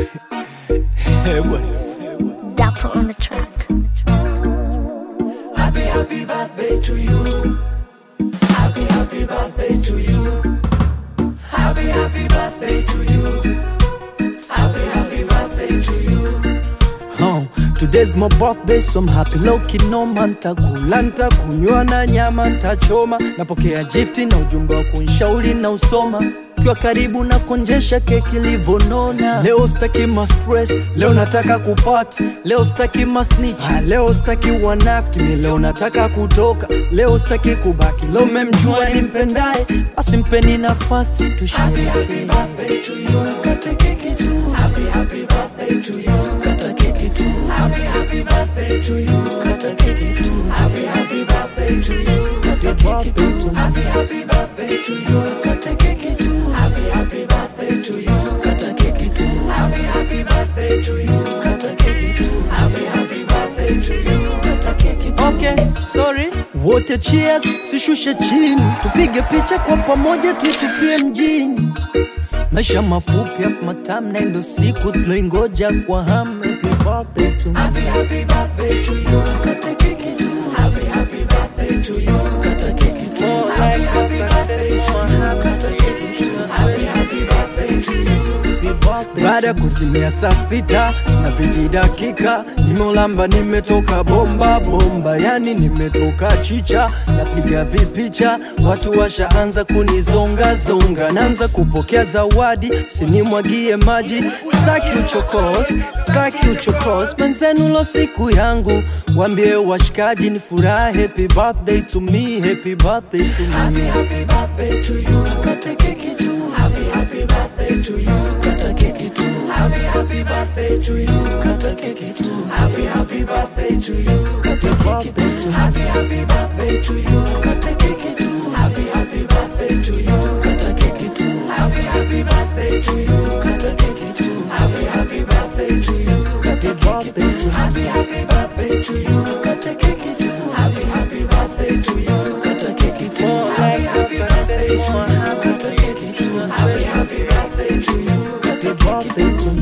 Dapper on the track. Happy birthday to you. Happy birthday to you. Happy birthday to you. Happy birthday to you. Today's my birthday, so I'm happy low-key no manta kulanta kunywa na nyama ntachoma. Napokea gifti na ujumbe wa kunishauri na usoma. Kwa karibu na konjesha keki livonona. Leo staki ma stress, leo nataka kupati. Leo staki ma snitch, leo staki wanafiki. Leo nataka kutoka, leo staki kubaki. Leo memjua nimpendaye, basi mpeni nafasi tushare. Happy birthday to you. Kata keki tu. Happy birthday to you. Kata keki tu. Happy birthday to you. Kata keki tu. Happy birthday to you. Kata keki tu. Happy birthday to you. Kata keki tu. Happy birthday to you. Kata keki tu. Happy birthday to you. Kata keki tu. Happy birthday to you. Kata keki tu. Okay, sorry. Wote cheers, sishushe chini. Tupige picha kwa pamoja tuitupie mjini. Maisha mafupi hapo matamu na ndo siku tuloingoja kwa hamu. Happy birthday to me. Happy birthday to you. Kata keki tu. Happy birthday to you. Kata keki tu. Happy birthday to you. Kata keki tu. Happy birthday to you. Baada kutimia saa 6 na vijidakika, nimeulamba nimetoka bomba bomba, yani nimetoka chicha. Napiga vipicha, watu washaanza kunizonga zonga. Naanza kupokea zawadi, usinimwagie maji. Staki uchokos, penzenu lo siku yangu. Wambie washikaji ni furahi. Happy birthday to me, happy birthday to me. Happy birthday to you. Kata keki tu. Happy birthday to you. Kata keki tu. Happy birthday to you. Kata keki tu. Happy birthday to you. Kata keki tu. Happy birthday to you. Kata keki tu. Happy birthday to you. Kata keki tu. Happy birthday to you. Kata keki tu. Happy birthday to you. Kata keki tu. Happy birthday to you. Kata keki tu. Happy birthday to you. Kata keki tu. Happy birthday to you. Kata keki tu. Happy birthday to you. Kata keki tu.